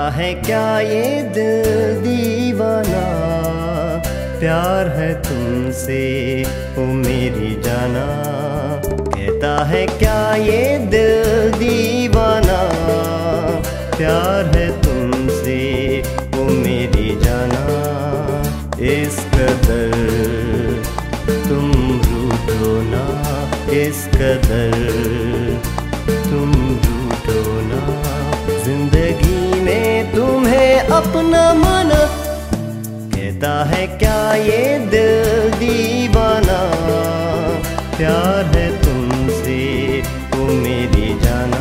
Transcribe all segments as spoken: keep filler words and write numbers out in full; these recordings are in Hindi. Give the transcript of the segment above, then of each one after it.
है क्या ये दिल दीवाना, प्यार है तुमसे ओ मेरी जाना। कहता है क्या ये दिल दीवाना, प्यार है तुमसे ओ मेरी जाना। इस कदर तुम रूठो ना, इस कदर तुम रूठो ना, जिंदगी में तुम्हें अपना माना। कहता है क्या ये दिल दीवाना, प्यार है तुमसे ओ मेरी जाना।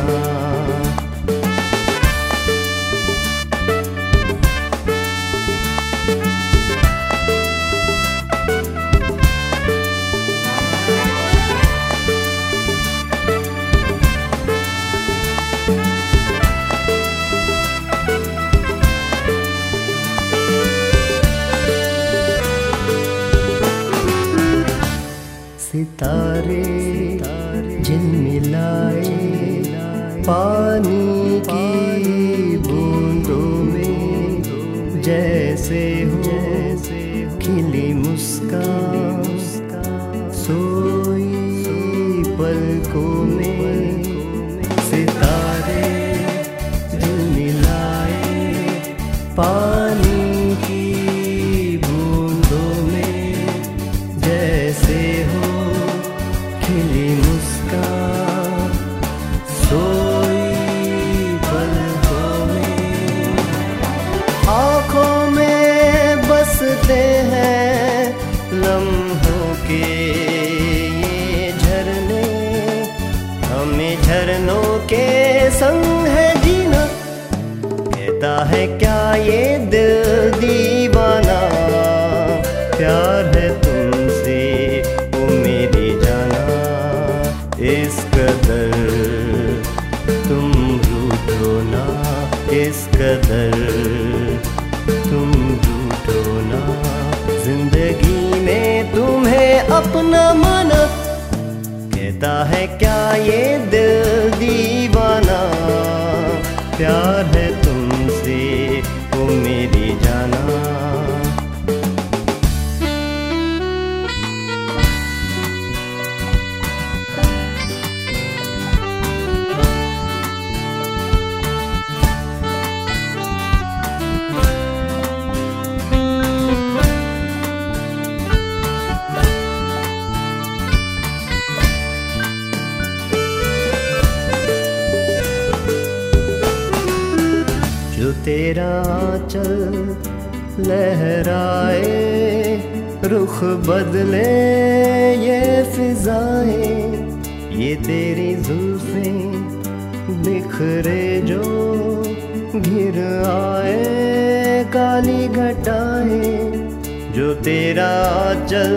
सितारे झिलमिलाए पानी की बूंदों में, जैसे हो खिली मुस्कान सोई पलकों में। सितारे झिलमिलाए पानी की बूंदों में, जैसे हो खिली मुस्कान सोई पलकों में। आँखों में बसते हैं लम्हों के ये झरने, हमें झरनों के संग है जीना। कहता है क्या ये दिल दीवाना, प्यार है तुमसे ओ मेरी जाना। इस कदर तुम रूठो ना, इस कदर तुम रूठो ना, जिंदगी में तुम्हें अपना माना। कहता है क्या ये दिल दीवाना, प्यार है तुमसे ओ मेरी जाना। जो तेरा चल लहराए, रुख बदले ये फिजाएं, ये तेरी जुल्फें बिखरे जो घिर आए काली घटाएं। जो तेरा चल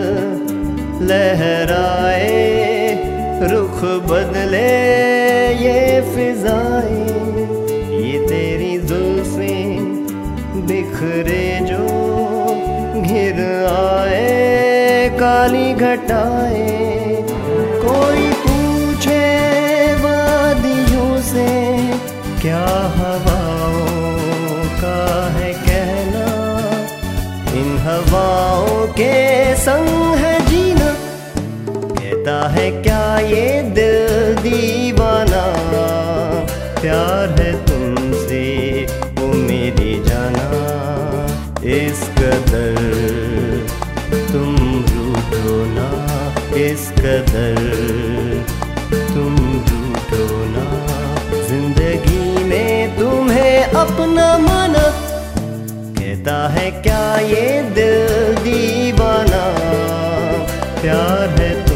लहराए, रुख बदले ये फिजाएं, ये तेरी जुल्फें बिखरे जो घिर आए काली घटाएं। कोई पूछे वादियों से क्या हवाओं का है कहना, इन हवाओं के संग है जीना। कहता है क्या ये दिल दीवाना, प्यार है तुमसे ओ मेरी जाना। इस कदर तुम रूठो ना, इस कदर तुम रूठो ना, जिंदगी में तुम्हें अपना माना। कहता है क्या ये दिल दीवाना, प्यार है